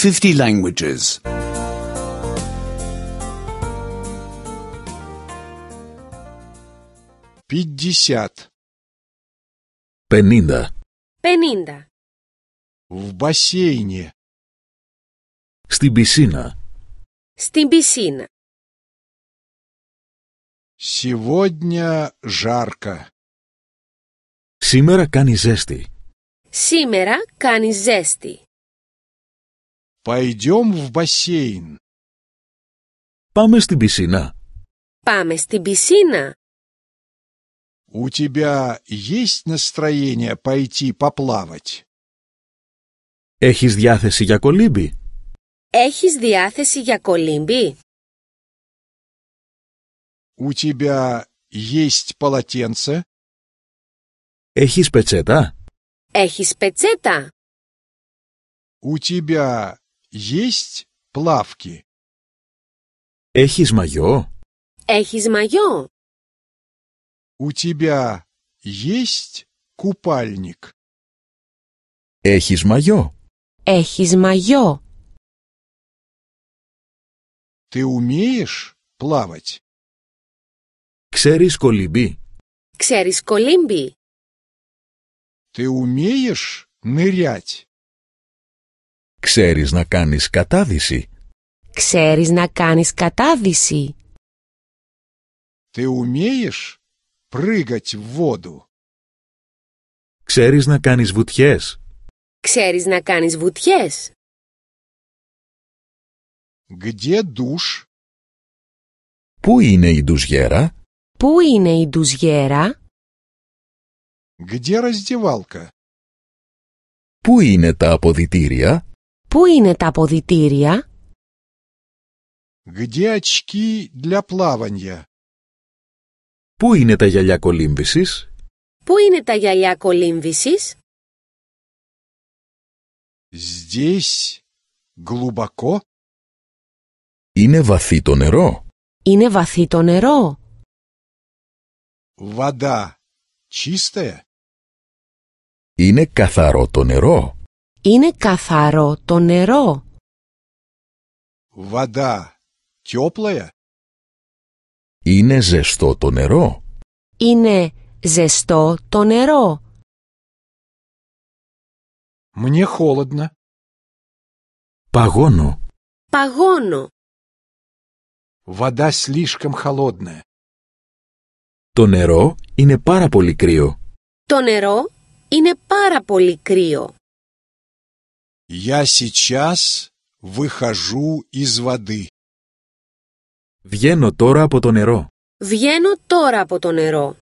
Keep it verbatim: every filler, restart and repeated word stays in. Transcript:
fifty languages. Пятьдесят. Πενήντα. πενήντα. В бассейне. Στην πισίνα. Στην πισίνα. Сегодня жарко. Σήμερα κάνει ζέστη. Σήμερα κάνει ζέστη. Пойдем в бассейн. Πάμε στην πισίνα. Πάμε στην πισίνα. У тебя есть настроение пойти поплавать? Έχεις διάθεση για κολύμπι? Έχεις διάθεση για κολύμπι? У тебя есть полотенце? Έχεις πετσέτα? Έχεις πετσέτα? У тебя есть плавки? Έχεις μαγιό? Έχεις μαγιό? У тебя есть купальник? Έχεις μαγιό? Έχεις μαγιό? Ты умеешь плавать? Ξέρεις κολυμπή? Ξέρεις κολύμπι? Ты умеешь нырять? Ξέρεις να κάνεις κατάδυση? Ξέρεις να κάνεις κατάδυση? Ты умеешь прыгать в воду? Ξέρεις να κάνεις βουτιές? Ξέρεις να κάνεις βουτιές? Где душ? Πού είναι η ντουζιέρα? Πού είναι η ντουζιέρα? Где раздевалка? Πού είναι τα αποδυτήρια? Πού είναι τα αποδυτήρια? Где очки для плавания? Πού είναι τα γυαλιά κολύμβησης? Πού είναι τα γυαλιά κολύμβησης? Здесь глубоко? Είναι βαθύ το νερό? Είναι βαθύ το νερό? Вода чистая? Είναι καθαρό το νερό? Είναι καθαρό το νερό? Вода теплая? Είναι ζεστό το νερό? Είναι ζεστό το νερό? Мне холодно. Παγώνω. Παγώνω. Вода слишком холодная. Το νερό είναι πάρα πολύ κρύο. Το νερό είναι πάρα πολύ κρύο. Я сейчас выхожу из воды. Βγαίνω τώρα από το νερό. Βγαίνω τώρα από το νερό.